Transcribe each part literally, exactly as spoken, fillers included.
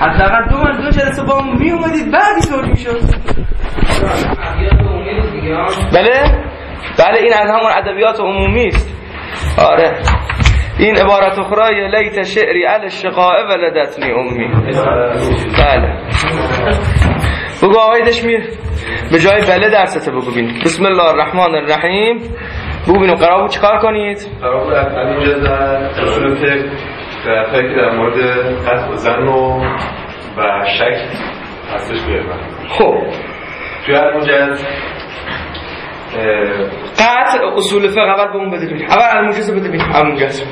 حداقل دو من دو جلسه با می اومدید بعد اینطور میشد. بله بله این از همون ادبیات عمومی است. آره این عبارت اخرى لیت شعری علی الشقاء ولدتنی امی. بله بگو آقای دشمیر به جای بله درسته بگو بین. بسم الله الرحمن الرحیم. بگو بینو قرار بود چیکار کنید؟ قرار بود از اینجا در اصول فقه درتایی که در مورد قطع و ظن و شک هستش بیارم. خب توی هر موجز قطع اصول فقه اول به اون بده بینیم. اول الموجز بده بینیم. اول موجز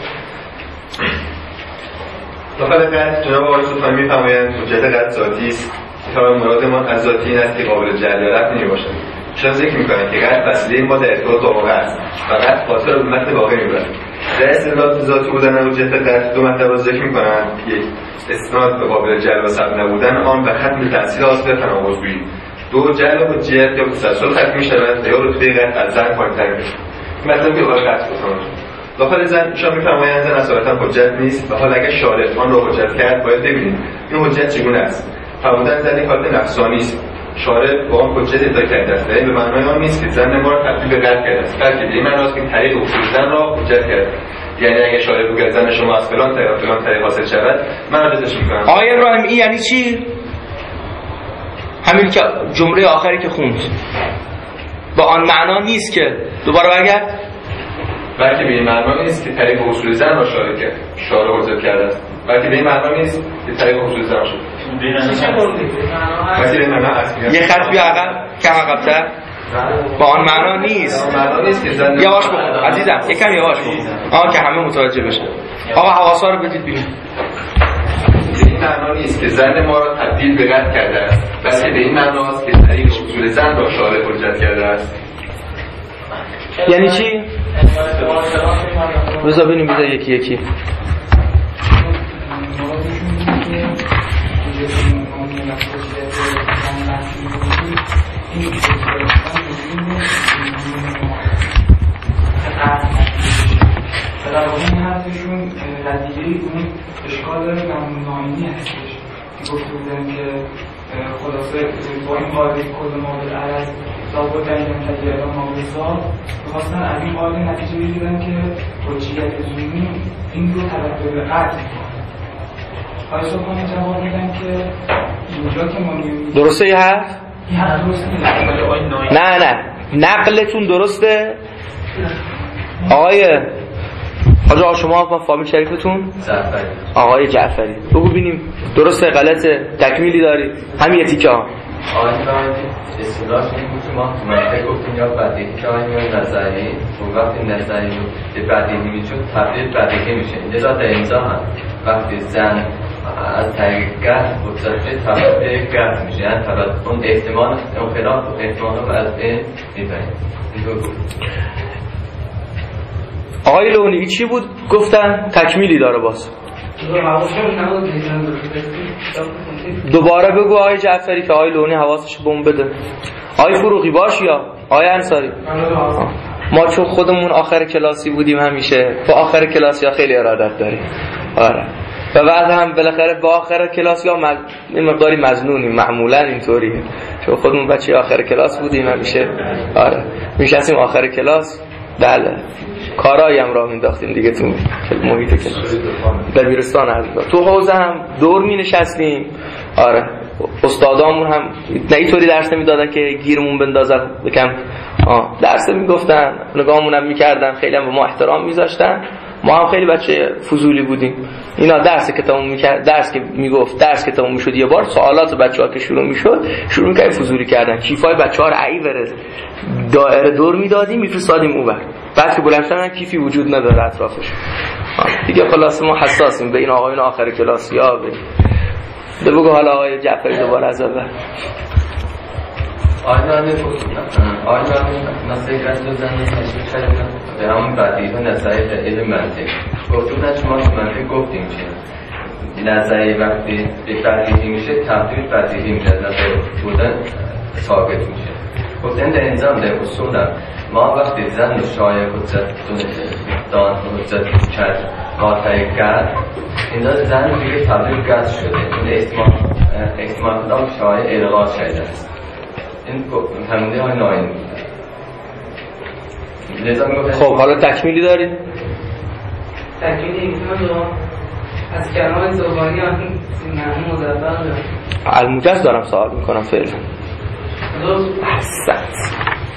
داخل قطع جناب آقای صوفانی میفرمایند حجت قطع ذاتی است. تا مراد ما از ذاتی این است که قابل جعل یا رفع نمیباشد. چون ذکر میکنند که قطع وسیله ما در ارتباط با واقع است و قطع خاطر به متن واقع میبرد. در استدلال به ذاتی بودن حجت قطع دو مطلب را ذکر میکنند. یک، استناد به قابل جعل و ثبت نبودن آن به ختم تاثیر حاصل تناقض‌گویی. دو، جعل حجت یا تسلسل ختم میشود یا رتبه قطع از ظن پایین‌تر میشود. مطلب که قابل قطع بکنند. داخل ظن ایشان میفرمایند ظن اصالتا حجت نیست و حال اگر شارع آن را حجت کرد باید ببینیم این حجت چگونه است. فرمودن ظن یک حالت نفسانی است. شارع با آن حجت ادعا کرده است. این به معنای آن نیست که ظن ما را تبدیل به قطع کرده است. بلکه به این معناست که طریق اصول ظن را حجت کرده. یعنی اگه شارع بگه ظن شما از فلان طریق فلان طریق حاصل شود من حجتش میکنم. آقای ابراهیم این یعنی چی؟ همین که جمله آخری که خوند با آن معنا نیست که دوباره برگرد. بلکه به این معنا نیست که طریق اصول ظن را شارع کرد شارع حجت کرده است. بلکه به این معنا نیست که طریق اصول ظن شد. یه خط بیا عقب کم عقب‌تر. با آن معنا نیست. یواش بخون عزیزم یکم یواش بخون آه که همه متوجه بشن. آقا حواسا رو بدید ببین. به این معنا نیست که ظن ما را تبدیل به قطع کرده است. بلکه به این معنا است که طریق اصول ظن را شارع حجت کرده است. یعنی چی؟ بذار ببینیم بذار یکی یکی. در واقع این حرفشون ردیه اون اشکال داره نمونه‌آیینی هستش که گفته بودن که خلاصه با این قاعده کل ماده عرض ضابط در این تجربه ماده ذات می‌خواستن از این قاعده نتیجه بگیرن که حجیت زمینی این رو تبدیل به قطع می‌کنه. آقای صبحانی جواب میدن که اینجا که ما می‌بینیم درسته یه حرف؟ این حرف درست نیست. نه نه نقلتون درسته؟ آقای حاج آقا شما با فامیل شریفتون؟ جعفری. آقای جعفری بگو بینیم درسته غلطه تکمیلی داری همین یه تیکه ها. آقای فرمودید اصطلاح این بود که ما تو منطقه گفتیم یا بدیهی که آقای نظری و وقتی نظری رو به بدیهی میشه تبدیل بدیهی میشه. لذا در اینجا هم وقتی زن از طریق قطع حجت تبدیل به قطع میشه یعنی تبدیل اون احتمال انخلاف و احتمال رو از بین میبریم. آقای لونی چی بود گفتن تکمیلی داره باز دوباره بگو آقای جعفری که آقای لونی حواسش به اون بده. آقای فروغی باش یا آقای انصاری ما چون خودمون آخر کلاسی بودیم همیشه با آخر کلاسی ها خیلی ارادت داریم. آره و بعد هم بالاخره با آخر کلاسی ها مز... این مقداری مظنونیم معمولا اینطوریه چون خودمون بچه آخر کلاس بودیم همیشه. آره میشستیم آخر کلاس بله کارایی هم راه مینداختیم دیگه تو محیط کلاس دبیرستان عزیزا تو حوزه هم دور می نشستیم. آره استادامون هم نه اینطوری درس نمیدادن که گیرمون بندازن بکم آه درس میگفتن نگاهمون هم میکردن خیلی هم به ما احترام میذاشتن. ما هم خیلی بچه فضولی بودیم. اینا درس کتابمون میکرد درس که میگفت درس کتابمون میشد یه بار سوالات بچه‌ها که شروع میشد شروع میکردن فضولی کردن کیفای بچه‌ها رو عی ورز دایره دور میدادیم میفرستادیم اونور بعد که بلند شدن کیفی وجود نداره اطرافش. دیگه خلاص ما حساسیم به این آقایون آخر کلاسیا. به بگو حالا آقای جعفری دوباره از اول. آیدان آیدان مسئله از دو زنی تشکیل کردن به همون بدیه نظری در علم منطق گفتون شما منطق گفتیم که نظری وقتی به بدیهی میشه تبدیل بدیهی میشه نظری بودن ثابت میشه. گفتن در انظام در اصول ما وقتی زن و شایع حجت دان حجت کرد قاطع گرد اینا زن دیگه تبدیل گرد شده. این احتمال احتمال کدام شایع الغا شده است. این همونده های ناین بود. خب حالا تکمیلی دارید؟ تکمیلی ایتون رو از کلمات زبانی هم معنی مضبط دارم. الموجز دارم سوال میکنم فعلا. احسنت.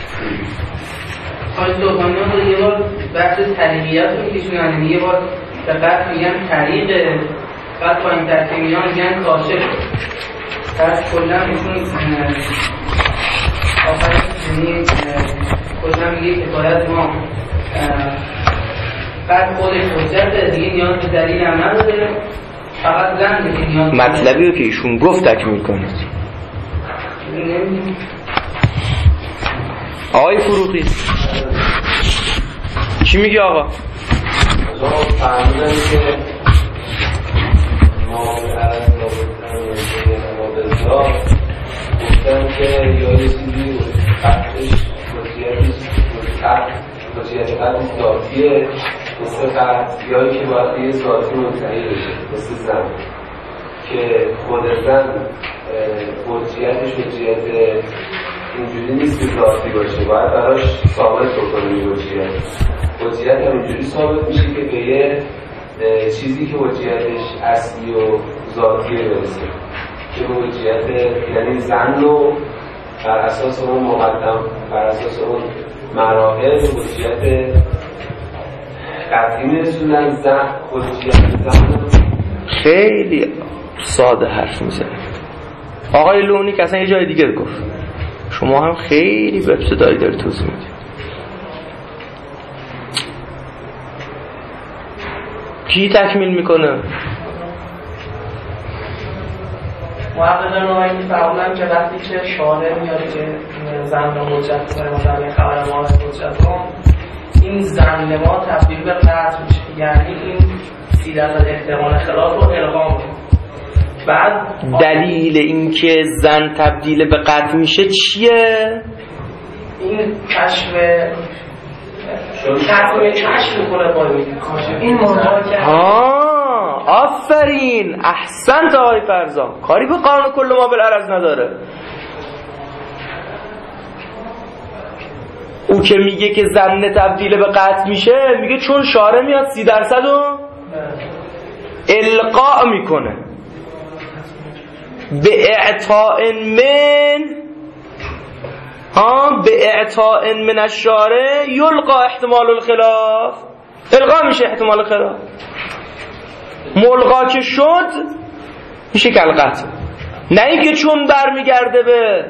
حالا زبانی ها رو یه بار بحث طریقیت رو کشونن، یه بار به قطع میگن طریقه، بعد با این ترکیبی ها میگن کاشف. پس کلا ایشون آخر یعنی کلا میگه که باید ما بعد خودش حجت دیگه نیاز به دلیل هم نداره، فقط زن دیگه نیاز. مطلبی رو که ایشون گفت تکمیل کنید. آقای فروغی چی میگی آقا؟ آقا فرمودن که ما عرض نابودن گفتن که یا یه چیزی قطعش وجیت قطعی ذاتیه مثل قطعیایی که باید یه ذاتی منتهی بشه مثل زن که خود زن وجیتش وجیت اینجوری نیست که ذاتی باشه، باید براش ثابت بکنیم وجیت وجیت هم اینجوری ثابت میشه که به یه چیزی که وجیتش اصلی و ذاتیه برسه که وجیت یعنی زن رو بر اساس اون مقدم بر اساس اون مراحل وجیت قطعی میرسونن زن وجیت زن. خیلی ساده حرف میزنه آقای لونی که اصلا یه جای دیگه گفت، شما هم خیلی به ابتدایی داری توضیح میدید. کی تکمیل میکنه؟ محققان نوعی فرمودن که وقتی که شارع میاره که زن رو حجت کنه مثلا این خبر ما حجت رو، این زن ما تبدیل به قطع میشه، یعنی این سی درصد احتمال خلاف رو الغا میکنه. بعد دلیل اینکه زن تبدیل به قطع میشه چیه؟ این کشف کشف کشف میکنه با این موضوع. ها آفرین احسنت آقای فرزان، کاری به قانون کل ما بالعرض نداره. او که میگه که زن تبدیل به قطع میشه میگه چون شارع میاد سی درصد رو القاء میکنه به اعطاء من ها به اعطاء من الشارع یلقا احتمال الخلاف، القا میشه احتمال خلاف، ملغا که شد میشه کلقطع، نه اینکه چون برمیگرده به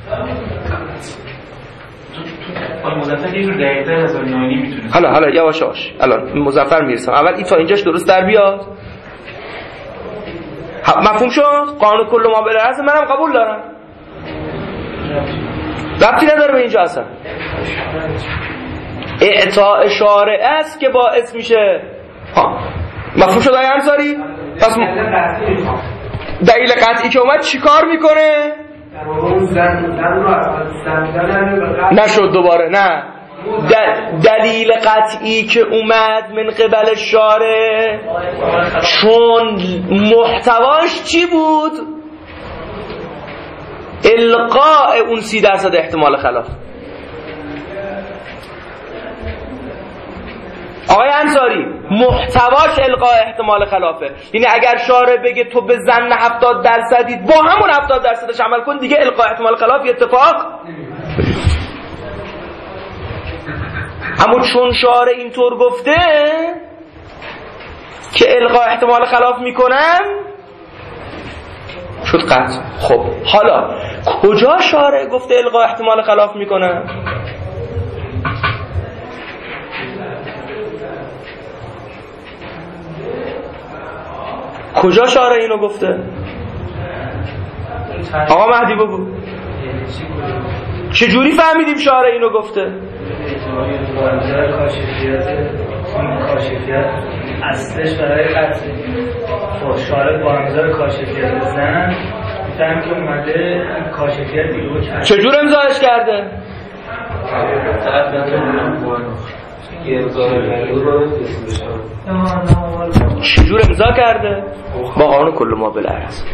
مظفر یه جور دقیق‌تر از آنیانی میتونه. حالا حالا یواش یواش الان مظفر میرسم، اول این تا اینجاش درست در بیاد. مفهوم شد؟ قانون کل ما بالعرض منم قبول دارم، ربطی نداره به اینجا اصلا. اعطاء شارع است که باعث میشه. ها مفهوم شد آقای انصاری؟ پس م... دلیل قطعی که اومد چی کار میکنه؟ نشد دوباره نه دلیل قطعی که اومد من قبل شارع چون محتواش چی بود؟ القاء اون سی درصد احتمال خلاف. آقای انصاری محتواش القاء احتمال خلافه، یعنی اگر شارع بگه تو به زن هفتاد درصدی با همون هفتاد درصدش عمل کن دیگه القاء احتمال خلاف اتفاق. اما چون شارع اینطور گفته که القاء احتمال خلاف میکنم شد قطع. خب حالا کجا شارع گفته القاء احتمال خلاف میکنم؟ کجا شارع اینو گفته؟ آقا مهدی بگو چجوری فهمیدیم شارع اینو گفته؟ کاشفیت اصلش برای قطع شارع با امضای کاشفیت زن میفهم که اومده کاشفیت دیلو کرده. چجور امضایش کرده؟ یه امضای کرده رو اسم بشم چجور امضا کرده؟ با قانون کل ما بالعرض.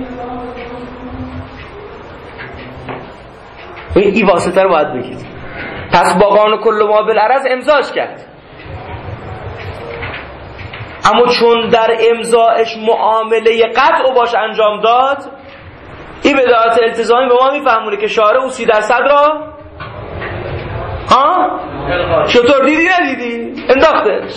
این واسطه رو باید بگید. پس با قانون کل ما بالعرض امضاش کرد، اما چون در امضاش معامله قطع باش انجام داد، این بداعت التزامی به ما میفهمونه که شارع او سی درصد را ها؟ چطور دیدی ندیدی؟ انداختش.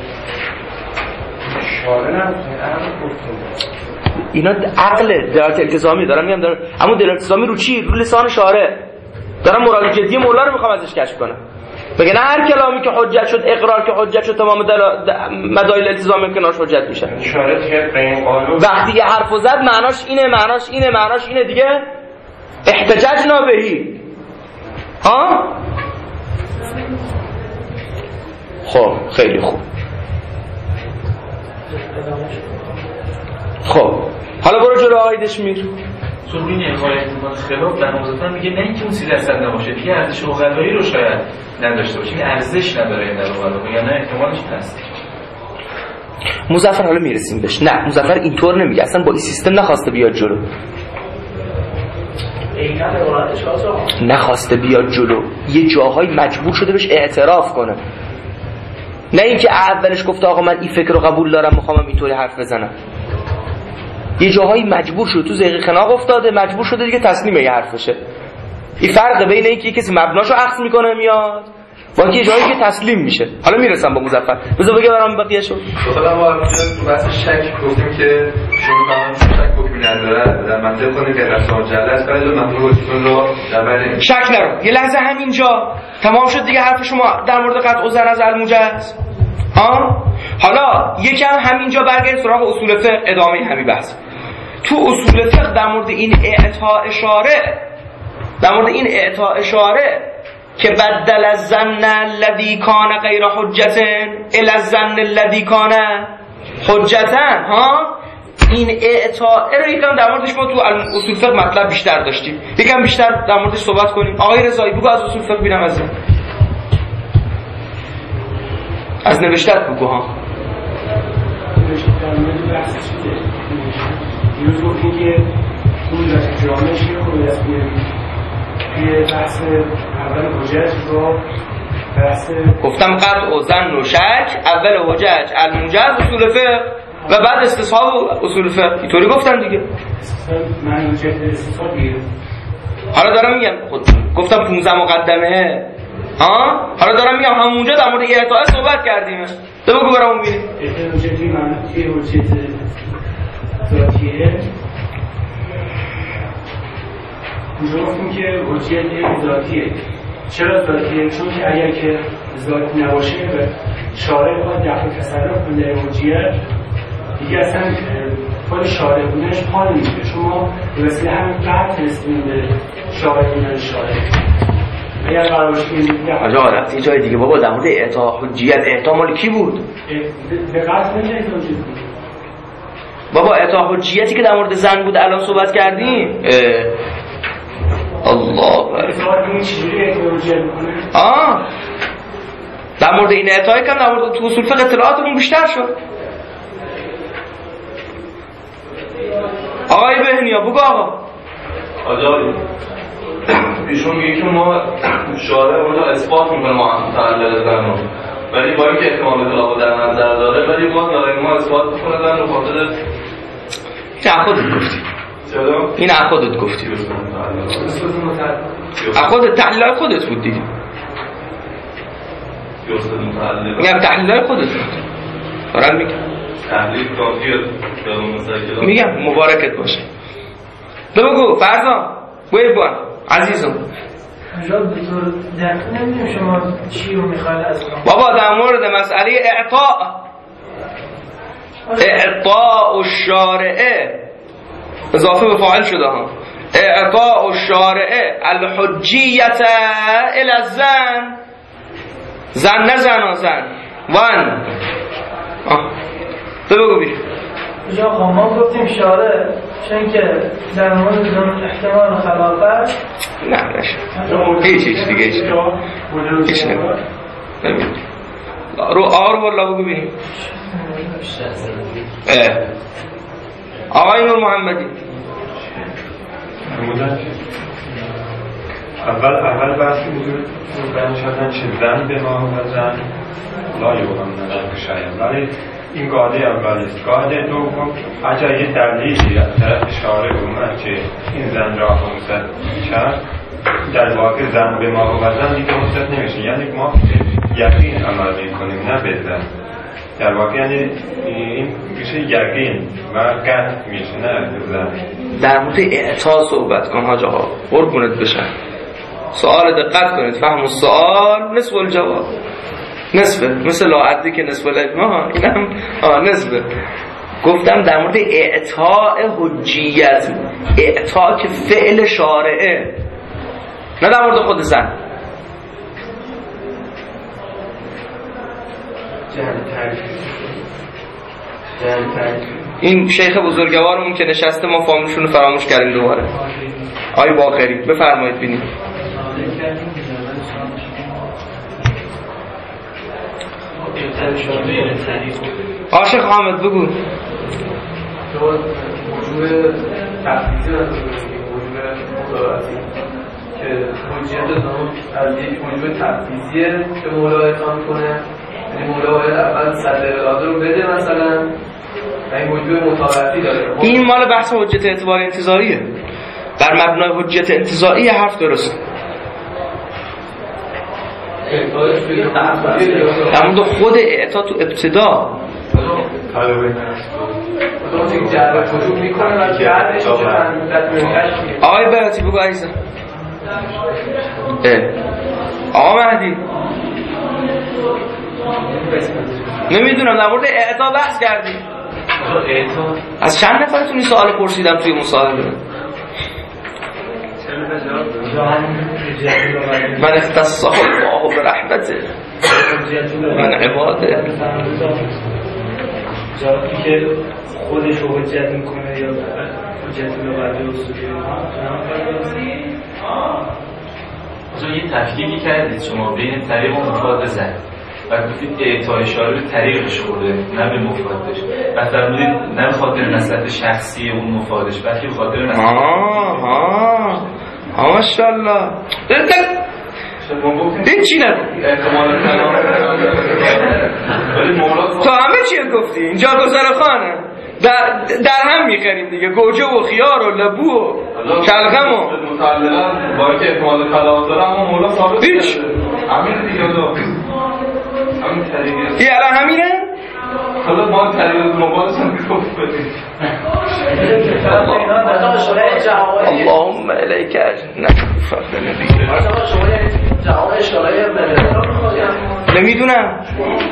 اینا عقله دلالت التزامی دارم میگم دارم، اما دلالت التزامی رو چی؟ رو لسان شارع. دارم مراد جدی مولا رو میخوام ازش کشف کنم. بگه نه هر کلامی که حجت شد، اقرار که حجت شد، تمام مدایل التزامی کنارش حجت میشه. وقتی یه حرفو زد معناش اینه، معناش اینه، معناش اینه دیگه. احتجاجنا بهی. ها؟ خب خیلی خوب. خب حالا برو جلو آقای دشمیر. تو این حمایت خلاف در موضوع میگه نه اینکه اون سی درصد نباشه، دیگه ارزش اوغلایی رو شاید نداشته باشه، این ارزش نداره این در اوغلا، یا نه احتمالش هست. مظفر حالا میرسیم بهش. نه مظفر اینطور نمیگه، اصلا با این سیستم نخواسته بیاد جلو. نخواسته بیاد جلو، یه جاهای مجبور شده بهش اعتراف کنه. نه اینکه اولش گفته آقا من این فکر رو قبول دارم میخوام اینطوری حرف بزنم. یه جاهایی مجبور شده، تو زیغ خناق افتاده، مجبور شده دیگه تسلیم یه حرف بشه. این فرق بین اینکه کسی مبناشو اخذ میکنه میاد با اینکه یه جایی که تسلیم میشه. حالا میرسم با مظفر. بذار بگم برام بقیه‌شو. خودم ما تو بحث شک گفتیم که شروع کنم شک حکمی نداره، در منطق کنیم که رسال جلس برای مطلوب حکم رو در شک نرو. یه لحظه همینجا تمام شد دیگه حرف شما در مورد قطع عذر از الموجز. ها؟ حالا یکم همینجا برگردیم سراغ اصول فقه، ادامه همین بحث. تو اصول فقه در مورد این اعطاء اشاره، در مورد این اعطاء اشاره که بدل الظن الذی کان غیر حجة الی الظن الذی کان حجة، ها، این اعطاء رو یکم در موردش ما تو اصول فقه مطلب بیشتر داشتیم، یکم بیشتر در موردش صحبت کنیم. آقای رضایی بگو از اصول فقه ببینم، از از نوشتت بگو. ها دیروز گفتیم که اون داشت جامعه چیه رو دست بیاریم توی بحث اول حجج رو بحث گفتم قطع و ظن و شک، اول حجج الموجز اصول فقه و بعد استصحاب اصول فقه. اینطوری گفتم دیگه. من حجت استصحاب دیگه. حالا دارم میگم خود گفتم پونزده مقدمه. ها حالا دارم میگم همونجا در مورد اعطاء صحبت کردیم. تو بگو برامون ببین. حجتی معنی حجت ذاتیه. اونجا گفتیم که حجت ذاتیه. چرا ذاتیه؟ چون که اگر که ذاتی نباشه و شارع باید دخل تصرف کنه در حجت، دیگه اصلا خود شارع بودنش پای میشه. شما به وسیله همین قطع رسیدین به شارع بودن شارع. اگر قرار باشه که آجا رفتی جای دیگه بابا، در مورد اعطاء حجیت اعطاء مال کی بود؟ به قطع نمیشه اعطاء حجیت بود بابا. اعطاء حجیتی که در مورد زن بود الان صحبت کردیم. الله آه در مورد این اعطای کم در مورد تو اصول فقه اطلاعاتمون بیشتر شد. آقای بهنیا بگو. آقا آجایی ایشون میگه که ما شارع اونجا اثبات میکنه ما هم تعلل زن، ولی با اینکه احتمال اطلاق در نظر داره، ولی ما داره ما اثبات میکنه زن رو خاطر این خودت گفتی. این خودت گفتی. خودت تحلیل خودت بود دیگه. میگم تحلیل خودت بود. دارم میگم تحلیل کافیه. میگم مبارکت باشه. بگو فرزان بگو بان عزیزم. جواب دکتر دقیق نمیدونم شما چی رو میخواید از ما. بابا در مورد مسئله اعطاء اعطاء الشارعه اضافه به فاعل شده ها. اعطاء الشارعه الحجیت الی الزن، زن نه زن زن ون. تو بگو بیر. جا ما گفتیم شارع چون که در مورد احتمال خلافت نه نشه هیچ هیچ دیگه هیچ هیچ نمید. رو آر والله بگو ببینیم. آقای نور محمدی اول اول بحث بود بیان شدن چه زن به ما و زن لا یوهم نظر شاید، ولی این قاعده اولی است. قاعده دوم اگر یه دلیلی از طرف شارع اومد که این زن را خونست کرد، در واقع زن به ما و زن دیگه خونست نمیشه، یعنی ما یقین عمل میکنیم نه به زن. در واقع یعنی این میشه یقین و قطع میشه نه به زن. در مورد اعطا صحبت کن حاج آقا، قربونت بشن. سوال دقت کنید، فهم السؤال نصف الجواب. نصفه مثل لاعدی که نصف العلم ها، اینم نصفه. گفتم در مورد اعطاء حجیت، اعطاء که فعل شارعه، نه در مورد خود زن. این شیخ بزرگوارمون که نشسته ما فهمشون رو فراموش کردیم دوباره. آی باقری بفرمایید بینیم. عاشق حامد بگو. وجود تفریزی و وجود مطالعاتی که حجیت نام از یک وجود تفریزیه که مولا اعطا کنه، یعنی مولا باید اول صدر اراده رو بده مثلا، این وجود مطالعاتی داره. این مال بحث حجت اعتبار انتزاعیه. بر مبنای حجت انتزاعی حرف درست. در مورد خود اعطا تو ابتدا آقای بیاتی بگو عزیزم. آقا مهدی نمیدونم در مورد اعطا بحث کردی. از چند نفرتون این سوال پرسیدم توی مصاحبه؟ من اختصه الله برحمته من عباده. جایی که خودش رو حجت میکنه یا حجت لغوی اصولی ها. یه تفکیکی کردید شما بین طریق و مفاد زن و گفتید اعطای اشاره به طریقش خورده نه به مفادش، و فرمودید نه به خاطر نسبت شخصی اون مفادش بلکه به خاطر نسبت. آه آه آه ماشاءالله. این چی نگو؟ احتمال کلام ولی مولا تو همه چیه گفتی؟ اینجا گذرخانه در, در هم میخریم دیگه، گوجه و خیار و لبو و کلغم و متعلقا با که احتمال کلام داره اما مولا ثابت هیچ همین دیگه دو همین طریقه این الان همینه؟ حالا ما طریقه مبادش هم گفت بدیم. اللهم الیک نه نمیدونم.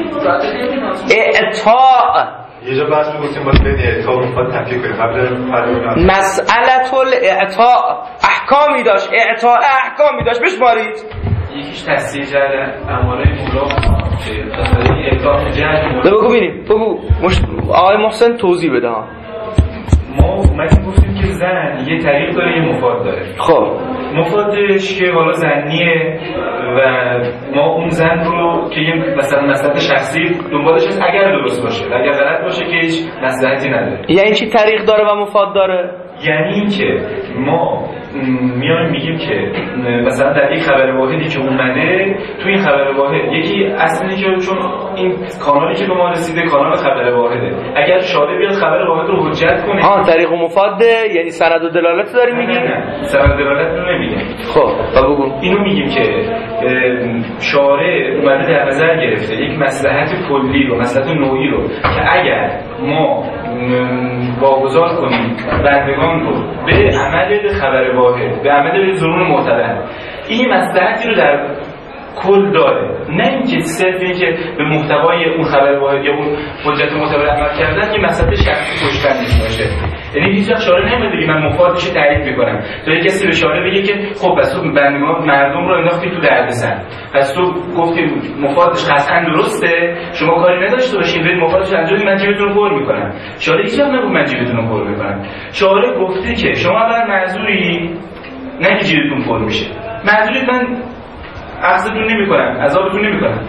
اعطاء یه جا بحث می‌گفتیم باید بین اعطاء و مفاد تفکیک کنیم قبل مسئله الاعطاء احکامی داشت، اعطاء احکامی داشت بشمارید. یکیش تصدیق جعل اماره مولا تصدیق اعطاء جعل. بگو ببینیم بگو آقای محسن توضیح بده ها. ما اومدیم گفتیم که زن یه طریق داره یه مفاد داره. خب مفادش که حالا زنیه و ما اون زن رو که یه مثلا نسبت شخصی دنبالش هست اگر درست باشه، اگر غلط باشه که هیچ مصلحتی نداره. یعنی چی طریق داره و مفاد داره؟ یعنی این که ما میایم میگیم که مثلا در یک خبر واحدی که اومده تو این خبر واحد یکی اصلی که چون این کانالی که به ما رسیده کانال خبر واحده، اگر شارع بیاد خبر واحد رو حجت کنه ها طریق و مفاد یعنی سند و دلالت داری میگی؟ نه نه سند و دلالت رو نمیگیم. خب بگو. اینو میگیم که شارع اومده در نظر گرفته یک مصلحت کلی رو مصلحت نوعی رو که اگر ما واگذار کنیم بندگان رو به عمل خبر واحد به عمل ظنون معتبر، این مصلحتی رو در کل داره، نه اینکه صرف اینکه به محتوای اون خبر واحد یا اون حجت معتبر عمل کردن که مسئله شخصی پشت بندش باشه. یعنی هیچ وقت شارع نمیاد بگه من مفادش رو تایید میکنم، تا یک کسی به شارع بگه که خب پس تو بندگان مردم رو انداختی تو دردسر، پس تو گفتی مفادش قطعا درسته شما کاری نداشته باشین برید مفادش انجام بدید من جیبتون رو پر میکنم. شارع هیچ وقت نگفت من جیبتون رو پر میکنم. شارع گفته که شما الان معذوری نه که جیبتون پر میشه، معذوری من عذابتون نمی‌کنم، عذابتون نمی‌کنم.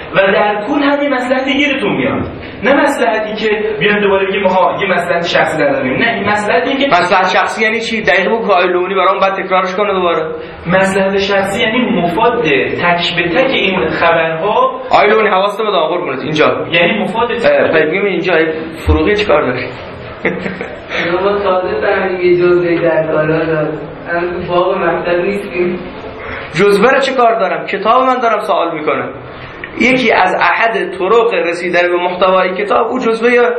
و در کل هم یه مصلحت گیرتون میاد، نه مصلحتی که بیان دوباره بگیم ها یه مصلحت شخصی در داریم، نه این مصلحتی که مصلحت شخصی یعنی چی؟ دقیقاً بگو آیلونی برام بعد تکرارش کنه دوباره. مصلحت شخصی یعنی مفاد تک به تک این خبرها. آیلونی حواست بده قربونت اینجا، یعنی مفاد بگیم اینجا فروغی چیکار داره؟ ما تازه فهمیدیم یه جزوه در کارا داد، هم تو باغ مکتب نیستیم. جزوه رو چه کار دارم؟ کتاب من دارم سوال میکنم. یکی از احد طرق رسیدن به محتوای کتاب او جزوه یا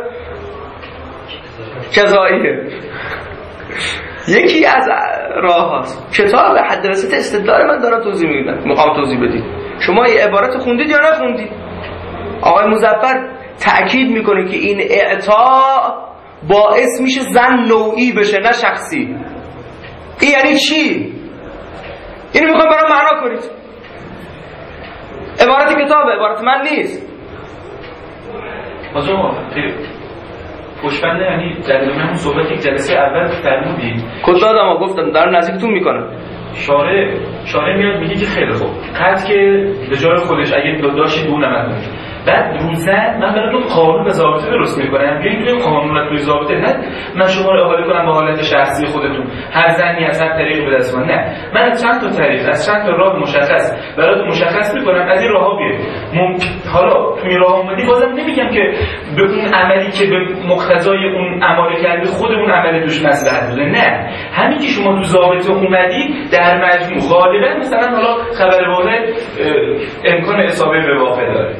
کذاییه. یکی از راه هاست کتاب حد وسط استدلال من دارم توضیح میدم، میخوام توضیح بدید. شما یه عبارت خوندید یا نخوندید؟ آقای مظفر تأکید میکنه که این اعطا باعث میشه زن نوعی بشه نه شخصی. این یعنی چی؟ اینو میخوام برام معنا کنید. عبارت کتابه، عبارت من نیست. آجا خیلی خوشبنده، یعنی جلسه همون صحبت یک جلسه اول فرمودید کد دادم و گفتم در نزدیکتون میکنم. شارع شارع میاد میگه که خیلی خوب قد که به جای خودش اگه داشتید اون نمد بعد روزن من براتون قانون و ضابطه درست میکنم، بیاین توی قانون و توی ضابطه، نه من شما رو احاله کنم به حالت شخصی خودتون هر زنی از هر طریقی به دست من، نه من از چند تا طریق از چند تا راه مشخص براتون مشخص میکنم، از این راهها بیاید. ممکن حالا توی راه اومدی بازم نمیگم که به اون عملی که به مقتضای اون عمل کردی خود اون عمل توش مصلحت بوده، نه همین که شما تو ضابطه اومدی در مجموع غالبا مثلا حالا خبر واحد امکان اصابه به واقع داره.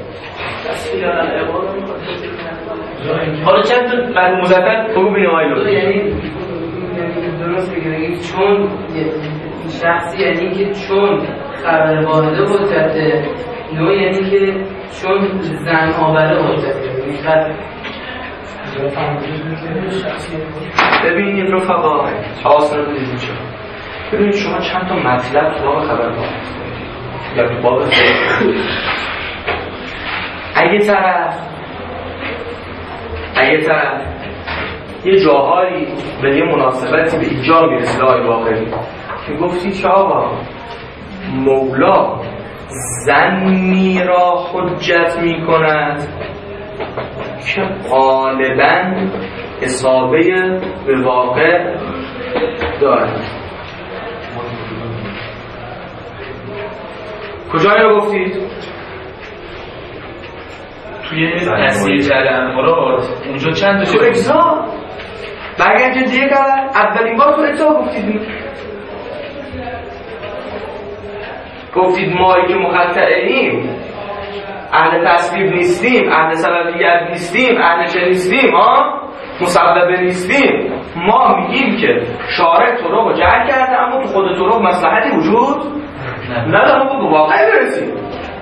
حالا چند تا بعد مزدن بگو بینه آیلو یعنی درست بگیریم چون شخصی یعنی که چون خبر واحده حجته، نوع یعنی که چون زن آوره حجته. ببینید رفقا حواس رو بدید اینجا. ببینید شما چند تا مطلب تو باب خبر واحد یا تو باب اگه طرف اگه طرف یه جاهایی به یه مناسبتی به اینجا میرسه آی واقعی که گفتی چه آقا مولا زنی را حجت میکند که غالباً اصابه به واقع دارد. کجا رو گفتید؟ توی تصحیح جل امارات اونجا چند تا تو اجزا برگرد جدیه کردن اولین بار تو اجزا گفتید گفتید مایی که مقطعیم اهل تصویب نیستیم، اهل سببیت نیستیم، اهل چه نیستیم، ها مسبب نیستیم. ما میگیم که شارع طرق رو جعل کرده اما تو خود طرق مصلحتی وجود نداره، ما به واقعی برسیم.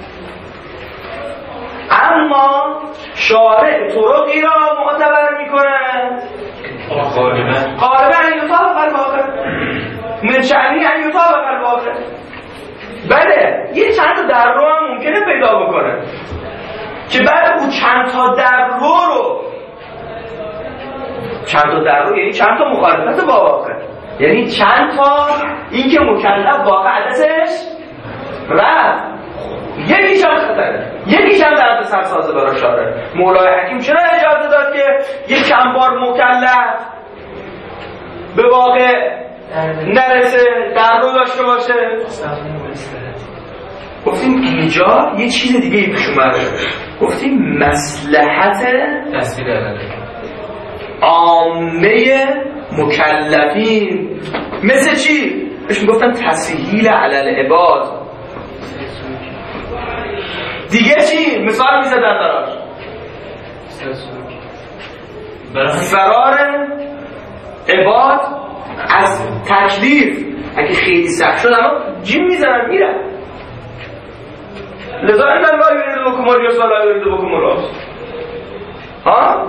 اما شارع طرقی را معتبر میکنه غالبا ان یطابق الواقع، من شأنه ان یطابق الواقع. بله یه چند تا در رو هم ممکنه پیدا بکنه که بعد اون چند تا در رو رو چند تا در رو یعنی چند تا مخالفت با واقع، یعنی چند تا این که مکلف واقع عدسش رفت، یکیش هم خطره، یکیش هم در سر سازه برای شارع. مولای حکیم چرا اجازه داد که یک چند بار مکلف به واقع نرسه در رو داشته باشه؟ گفتیم اینجا یه چیز دیگه ای پیش اومده، گفتیم مصلحت عامه مکلفین مثل چی؟ بهش میگفتن تسهیل علی العباد. دیگه چی؟ مثال میزدن دراش فرار عباد از تکلیف. اگه خیلی سخت شد اما جیم میزنن میرن. لذا این من لا یورید بکن مالیاس و لا یورید بکن مراس. ها؟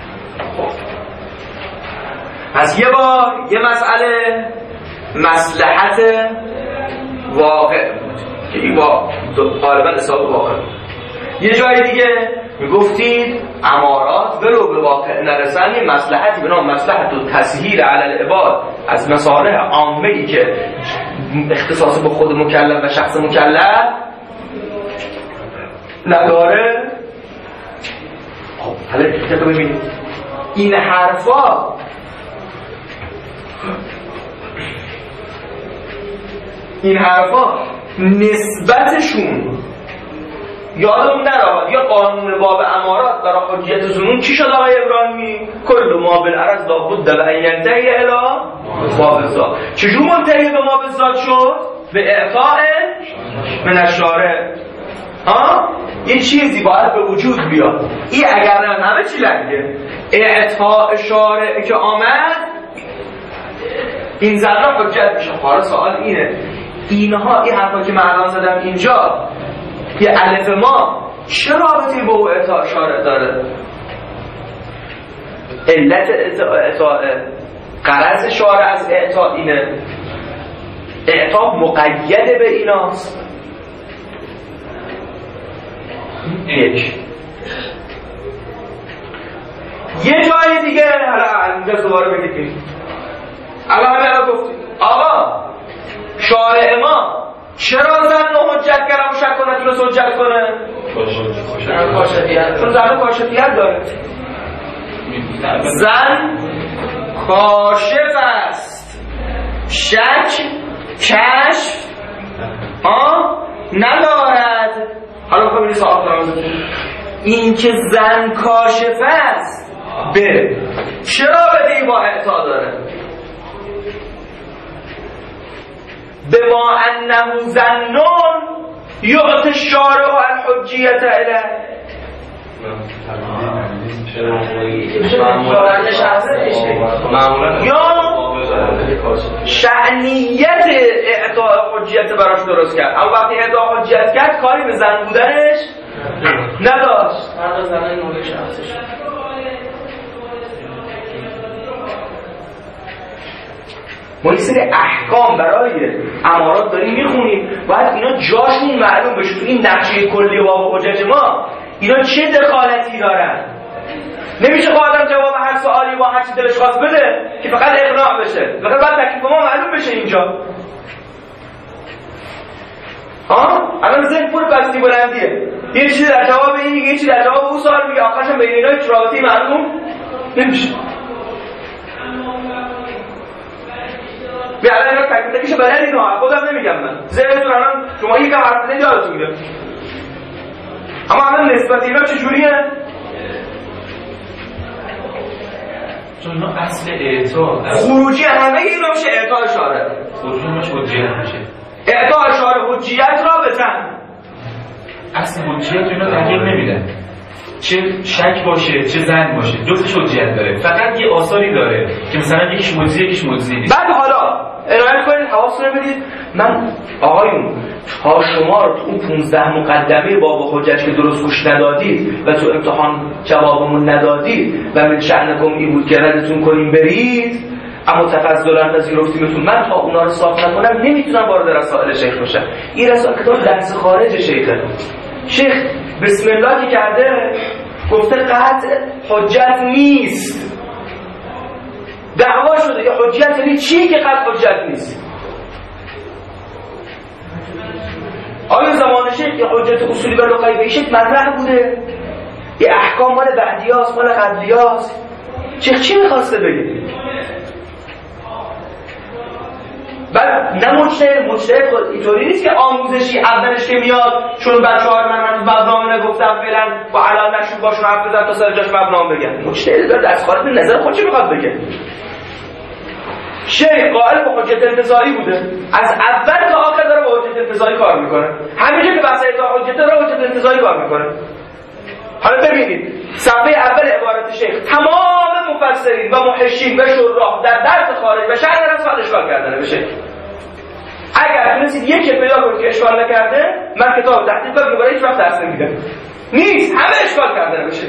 از یه بار یه مسئله مصلحت واقع بود که این با غالبا حساب واقع بود. یه جای دیگه میگفتید امارات ولو به واقع نرسن یه مصلحتی به نام مصلحت و تسهیل علی العباد از مصالح عامه ای که اختصاص به خود مکلف و شخص مکلف نداره. خب حالا دقیقه ببینید این حرفا این حرفا نسبتشون یادم نرود یا قانون باب امارات برای حجیت زنون چی شد آقای ابراهیمی؟ کل ما بالعرض لابد و ان ینتهی الی ما بالذات. چجور منتهی به ما بالذات شد؟ به اعطاء من الشارع. ها؟ یه چیزی باید به وجود بیاد. این اگر نه همه چی لنگه. اعطاء شارع که آمد این زنان حجت میشه. حالا سوال اینه اینها این حرفا که من الان زدم اینجا یه الف ما چه رابطی با او اعطاء شارع داره؟ علت اعطاء غرض شارع از اعطاء اینه اعطاء مقید به ایناست. یک یه جای دیگه حالا اینجا دوباره بگید الان همه الان گفتیم آقا شارع ما چرا زن رو حجت کرد و شک کنه نتونست حجت کنه؟ چون زن کاشفیت داره. زن کاشف است، شک کشف آه ندارد. حالا بخواه بینی سوال کنم این که زن کاشف است به چرا بدهی با اعطا داره؟ به ما انه زنون یعط الشارع الحجیت اله یا شأنیت اعطاء حجیت براش درست کرد. اما وقتی اعطاء حجیت کرد کاری به زن بودنش نداشت. هر زن نوع شخصش ما یه سری احکام برای امارات داریم میخونیم باید اینا جاشون معلوم بشه. تو این نقشه کلی باب حجج ما اینا چه دخالتی دارن. نمیشه با آدم جواب هر سوالی با هر چی دلش خواست بده که فقط اقناع بشه. فقط باید تکلیف ما معلوم بشه اینجا. ها الان ذهن پر بستی بلندیه. یه چیزی در جواب این میگه، یه چیزی در جواب اون سوال میگه، آخرش هم بین اینا هیچ رابطه‌ای معلوم نمیشه. بیا الان اینا تکلیف تکلیفشو بلدید ها، خودم نمیگم من. ذهنتون الان شما یکم حرف بزنید یادتون میره. اما الان نسبت اینا چجوریه؟ چون اینا اصل اعطا خروجی همه اینا میشه اعطاء شارع. خروجی میشه حجیت میشه. اعطاء شارع حجیت را بزن. اصل حجیت اینا تغییر نمیدن. چه شک باشه چه زن باشه جفتش حجیت داره. فقط یه آثاری داره که مثلا یکیش مجزی یکیش مجزی نیست. بعد حالا عنایت کنید حواستون رو بدید. من آقایون تا شما رو تو اون پونزده مقدمه باب حجت که درست گوش ندادید و تو امتحان جوابمون ندادید و من شأنکم این بود که ردتون کنیم برید اما تفضلا پذیرفتیمتون، من تا اونا رو صاف نکنم نمیتونم وارد رسائل شیخ بشم. این رسائل کتاب درس خارج شیخه. شیخ بسم الله که کرده گفته قطع حجت نیست. دعوا شده که حجت یعنی چی که قطع حجت نیست؟ آیا زمان شیخ که حجت اصولی و لغوی به شکل مطرح بوده؟ یه احکام مال بعدیاست مال قبلیاست؟ شیخ چی میخواسته بگه؟ بعد نه مجتهد مجتهد اینطوری نیست که آموزشی اولش که میاد چون بچه‌ها رو من هنوز مبنا نگفتم فعلا با علال نشون باشون حرف بزن تا سر جاش مبنا بگن. مجتهد داره از خارج نظر خودش میخواد بگه. شیخ قائل به حجت انتزاعی بوده، از اول تا آخر داره با حجت انتزاعی کار میکنه. همینجا که بحث تا حجت داره حجت انتزاعی کار میکنه. حالا ببینید صفحه اول عبارت شیخ تمام مفسرین و محشین و شراح در درس خارج و شرح رسال اشکال کردن بشه. اگر تونستید یک پیدا کنید که اشکال نکرده من کتاب تحقیق کنم دوباره هیچ وقت درس نمیدم. نیست، همه اشکال کردن بشه.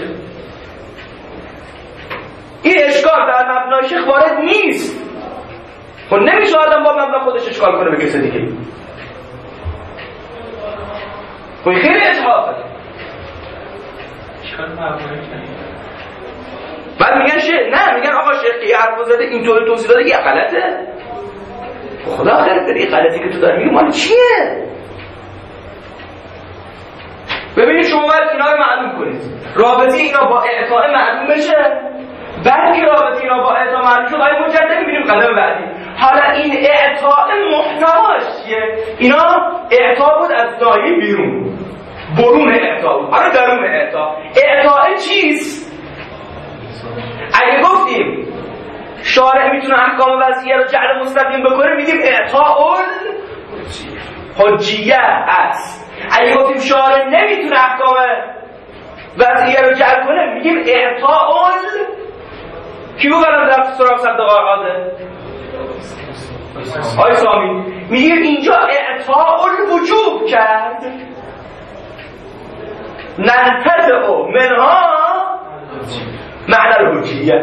این اشکال در مبنای شیخ وارد نیست. خب نمیشه آدم با مبنا خودش اشکال کنه به کسی دیگه. خب خیلی اجحافه. بعد میگن شیخ نه میگن آقا شیخ که یه حرف زده اینطوری توضیح داده یه غلطه. خدا خیرت بده، یه غلطی که تو داری میگی مال چیه؟ ببینید شما باید اینا رو معلوم کنید. رابطه اینا با اعطاء معلوم بشه، بعد که رابطه اینا با اعطاء معلوم شد آقای مجدد می‌بینیم قدم بعدی. حالا این اعطاء محتواش چیه؟ اینا اعطاء بود از دایره بیرون، برون اعطاء بود. حالا درون اعطاء. اعطاء چیست؟ اگه گفتیم شارع میتونه احکام وضعیه رو جعل مستقیم بکنه میگیم اعطاء حجیه است. اگه گفتیم شارع نمیتونه احکام وضعیه رو جعل کنه میگیم اعطاء کیو قلم در سراغ صدق آقاده آی سامی میگیم اینجا اعطاء الوجوب کرد، ننتزع منها معنی الحجیه.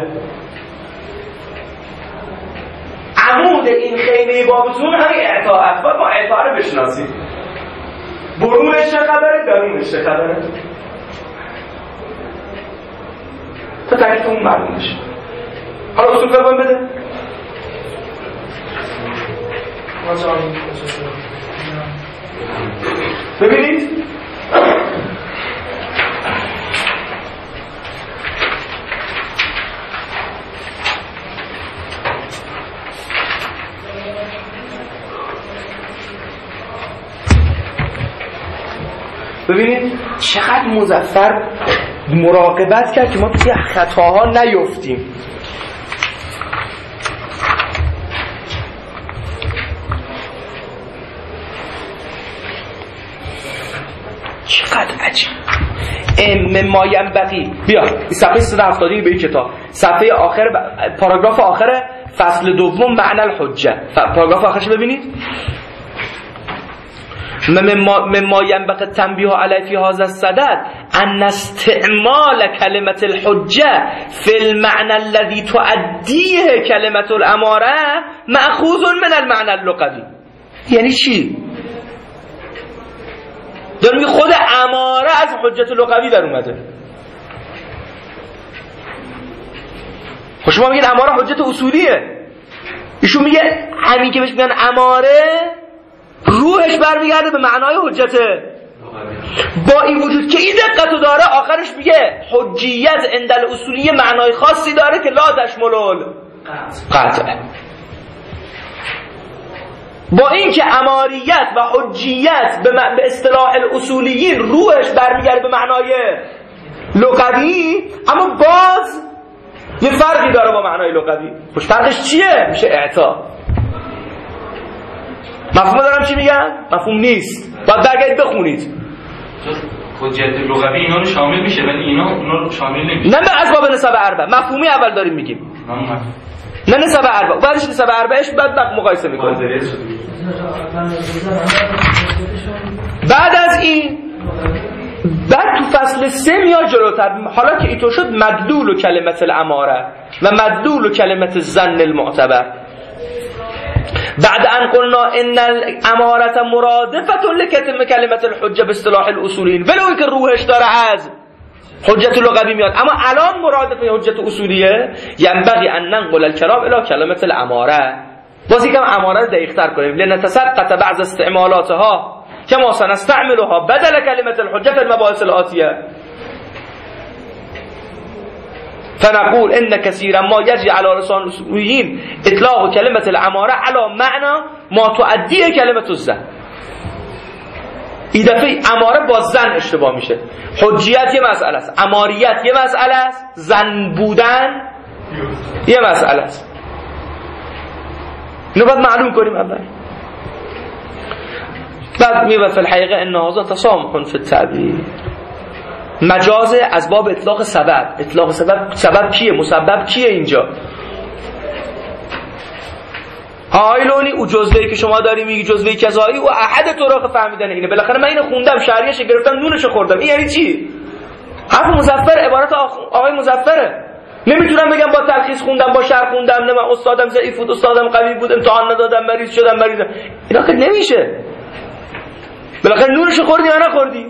عمود این خیمه بابتون همین اعطاء است. باید با اعطاء رو بشناسید. برونش چه خبره؟ درونش چه خبره؟ تا تکلیفمون معلوم بشه. حالا اصول فقه بده. ببینید ببینید چقدر مظفر مراقبت کرد که ما توی خطاها نیفتیم. چقدر عجیب. ام ما ینبغی. بیا این صفحه صد و هفتاد به این کتاب، صفحه آخر ب... پاراگراف آخر فصل دوم معنی الحجه، پاراگراف آخرش ببینید. مما ينبغي التنبيه عليه في هذا الصدد أن استعمال كلمة الحجة في المعنى الذي تؤديه كلمة الأمارة مأخوذ من المعنى اللغوي. یعنی چی؟ در میگه خود اماره از حجت لغوی در اومده. خب شما میگید اماره حجت اصولیه، ایشون میگه همین که بهش میگن اماره روحش برمیگرده به معنای حجت. با این وجود که این دقتو داره آخرش میگه حجیت عند الاصولیه معنای خاصی داره که لا تشمل قطع. با این که اماریت و حجیت به اصطلاح الاصولیین روحش برمیگرده به معنای لغوی، اما باز یه فرقی داره با معنای لغوی. خوش فرقش چیه؟ میشه اعطا. مفهوم دارم چی میگم؟ مفهوم نیست. باید برگردید بخونید. حجت لغوی اینا رو شامل میشه ولی اینا اونا رو شامل نمیشه. نه نه اسباب نسب اربع مفهومی اول داریم میگیم. نه نسب اربع بعدش نسب اربعش بعد مقایسه میکنیم. بعد از این بعد تو فصل سه میاد جلوتر، حالا که اینطور شد مدلول و کلمت الاماره و مدلول و کلمت الظن المعتبر. بعد ان قلنا ان الاماره مرادفه لكلمه كلمه الحجه باصطلاح الاصوليين، ولو که روحش داره از حجت لغوی میاد اما الان مرادفه حجت اصولیه. ينبغي ان ننقل الكلام الى كلمه الاماره. باز یکم اماره رو دقیق‌تر کنیم. لنتسقط بعض استعمالاتها كما سنستعملها بدل كلمه الحجه في المباحث الآتيه. فنقول ان كثيرا ما يجري على لسان الاصوليين اطلاق كلمه الاماره على معنى ما تؤديه كلمه الظن. این دفعه اماره با زن اشتباه میشه. حجیت یه مسئله است، اماریت یه مسئله است، زن بودن یه مسئله است. اینو باید معلوم کنیم اول. بعد میگه فی الحقیقه ان هذا تسامح فی التعبیر. مجاز از باب اطلاق سبب. اطلاق سبب سبب کیه؟ مسبب کیه اینجا؟ هایلونی او جزوه‌ای که شما داری میگی جزوه کذایی و احد طرق فهمیدن اینه. بالاخره من اینو خوندم، شهریه‌اش گرفتم، نونشو خوردم. این یعنی چی؟ حرف مظفر، عبارت آقای مظفره. نمیتونم بگم با تلخیص خوندم، با شرح خوندم، نه من استادم ضعیف بود، استادم قوی بود، امتحان ندادم، مریض شدم، مریضم. اینا که نمیشه. بالاخره نونشو خوردی یا نخوردی؟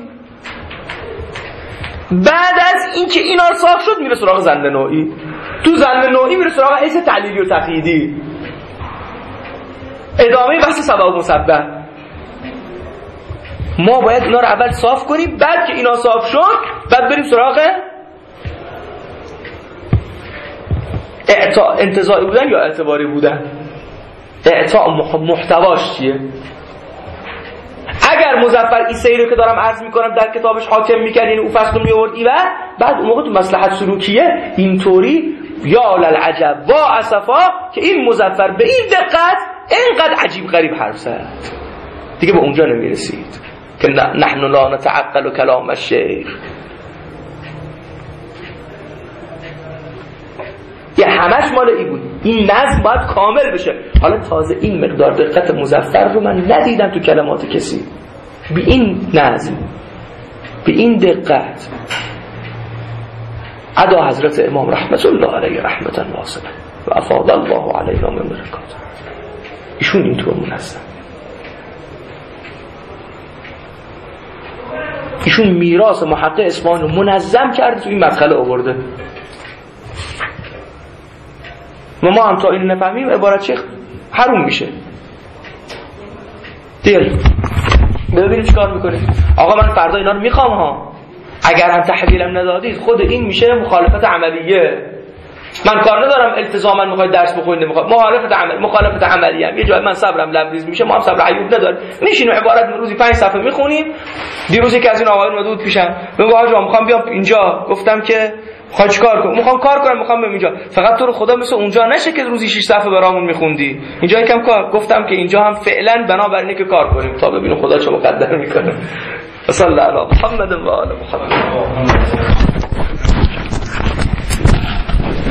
بعد از اینکه اینا صاف شد میره سراغ زن نوعی. تو زن نوعی میره سراغ حیث تعلیلی و تقییدی. ادامه بحث سبب و مسبب. ما باید اینا رو اول صاف کنیم، بعد که اینا صاف شد بعد بریم سراغ اعطا. انتزاعی بودن یا اعتباری بودن؟ اعطا محتواش چیه؟ اگر مظفر این سیری که دارم عرض میکنم در کتابش حاکم میکرد، یعنی او فصل میورد ای و بعد اون موقع تو مصلحت سلوکیه اینطوری یا للعجب وا اسفا که این مظفر به این دقت اینقدر عجیب غریب حرف زد دیگه به اونجا نمیرسید که نحن لا نتعقل کلام الشیخ. یه همش مال ای بود. این نظم باید کامل بشه. حالا تازه این مقدار دقت مظفر رو من ندیدم تو کلمات کسی. به این نظم، به این دقت ادا حضرت امام رحمت الله علیه رحمتا واسعه و افاض الله علینا من برکاته. ایشون اینطور منظم، ایشون میراث محقق اصفهان رو منظم کرده تو این مدخل آورده و ما هم تا این نفهمیم عبارت چه حروم میشه. دیر ببینید چیکار میکنید. آقا من فردا اینا رو میخوام ها، اگر هم تحویلم ندادید خود این میشه مخالفت عملیه. من کار ندارم التزاما میخواید درس بخونید نمیخواد، مخالفت عمل مخالفت عملیه. یه جای من صبرم لبریز میشه، ما هم صبر عیوب نداریم. میشینیم عبارت روزی پنج صفحه میخونیم. دیروز یکی از این آقایون اومد پیشم میگه آقا میخوام بیام اینجا، گفتم که میخوای چیکار کنم؟ میخوام کار کنم، میخوام بیام اینجا. فقط تو رو خدا مثل اونجا نشه که روزی شش صفحه برامون میخوندی، اینجا یکم کار. گفتم که اینجا هم فعلا بنابراینه که کار کنیم تا ببینیم خدا چه مقدر میکنه. صلی الله علی محمد و آل محمد.